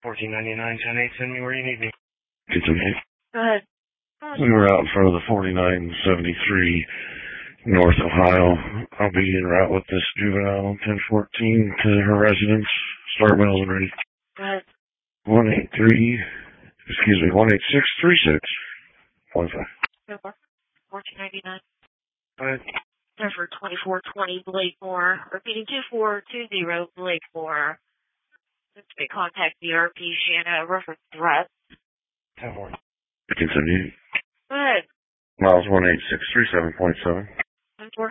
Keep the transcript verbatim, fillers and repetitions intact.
fourteen ninety-nine, ten eight, send me where you need me. Continue. Go ahead. We were out in front of the forty-nine seventy-three North Ohio. I'll be en route with this juvenile ten fourteen to her residence. Start miles and ready. Go ahead. one eight three, excuse me, one eight six three six point five. Go for fourteen ninety-nine. Go ahead. Number twenty-four twenty Blakemore. Repeating two four two zero Blakemore. This may contact B R P Shanna. Reference address. ten four. Continue. Go ahead. Miles one eight six three seven point seven.